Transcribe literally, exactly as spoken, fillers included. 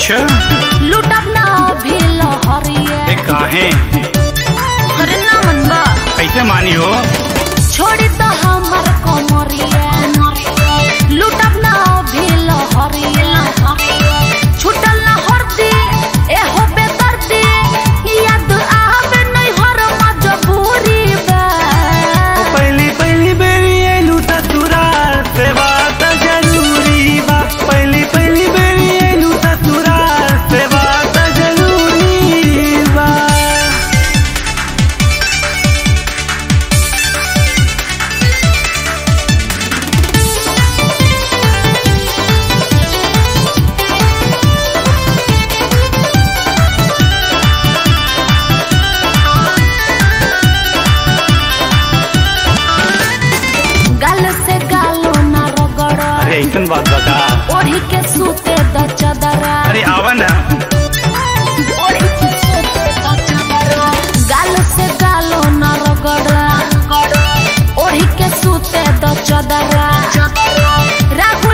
अच्छा लुटब ना भी लहरिए काहे अरे ना मनबा कैसे मानी हो छोड़ी तो हमर कमरिए लुटब ना भी लहरिए छुटल ना हरदी ए हो बेदर्दी याद आवे नहीं हर मजबूरी बा पहली पहली बेरी एलू ससुरा से बात जरूरी बा पहली पहली बेरी एलू ससुरा से बात जरूरी बा गाल से गालो ना रगड़ अरे ऐसन बात बता ओढ़ी के सूते द चदरा अरे आवा ना ओढ़ी के सूते द चदरा गाल से गालो ना रगड़ ओढ़ी के सूते द चदरा राहुल